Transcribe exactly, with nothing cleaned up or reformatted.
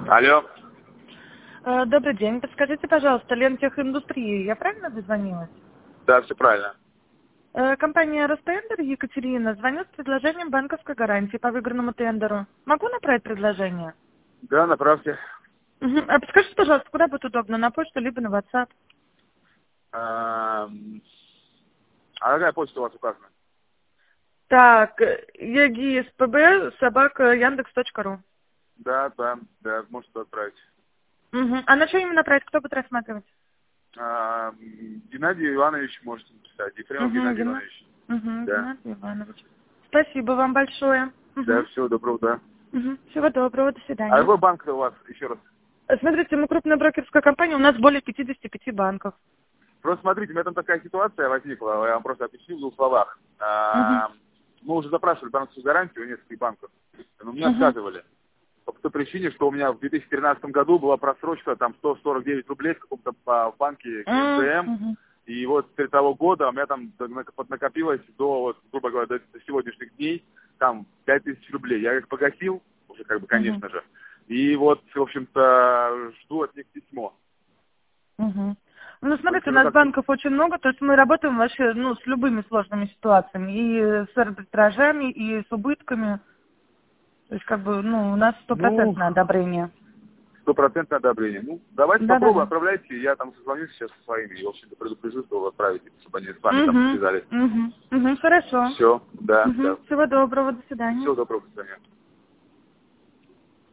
Алло. Э, Добрый день. Подскажите, пожалуйста, Лентехиндустрии, я правильно дозвонилась? Да, все правильно. Э, Компания Ростендер, Екатерина, звоню с предложением банковской гарантии по выигранному тендеру. Могу направить предложение? Да, направьте. Мгм. А подскажите, пожалуйста, куда будет удобно, на почту либо на WhatsApp? А а какая почта у вас указана? Так, егиспб, собака, яндекс точка ру. Да, да, да, можете отправить. Мгм. А на что именно направить, кто будет рассматривать? А, Геннадий Иванович можете написать. Ефремов Угу, Геннадий Гена... Иванович. угу, Да. Геннадий Иванович. Спасибо вам большое. Да, Угу. всего доброго, да. Угу. Всего доброго, до А свидания. какой банк у вас, еще раз? Смотрите, мы крупная брокерская компания, у нас более пятидесяти пяти банков. Просто смотрите, у меня там такая ситуация возникла, я вам просто объясню в двух словах. Угу. А, мы уже запрашивали банковскую гарантию у нескольких банков, но мне Угу. отказывали. По той причине, что у меня в две тысячи тринадцатом году была просрочка там сто сорок девять рублей в каком-то а, банке КНЦМ. Угу. И вот с того года у меня там накопилось до, вот, грубо говоря, до, до сегодняшних дней там пять тысяч рублей. Я их погасил, уже как бы, Угу. конечно же. И вот, в общем-то, жду от них письмо. Угу. Ну, То есть смотрите, у оно нас как-то... банков очень много, то есть мы работаем вообще, ну, с любыми сложными ситуациями, и с арбитражами, и с убытками. То есть, как бы, ну, у нас Ну, стопроцентное одобрение. стопроцентное одобрение. Ну, давайте попробуем, Да-да-да. отправляйте. Я там созвонюсь сейчас со своими и, в общем-то, предупрежу, что вы отправите, чтобы они с вами там Угу. связались. Угу. Угу. Хорошо. Все, да, Угу. да. Всего доброго, до свидания. Всего доброго, до свидания.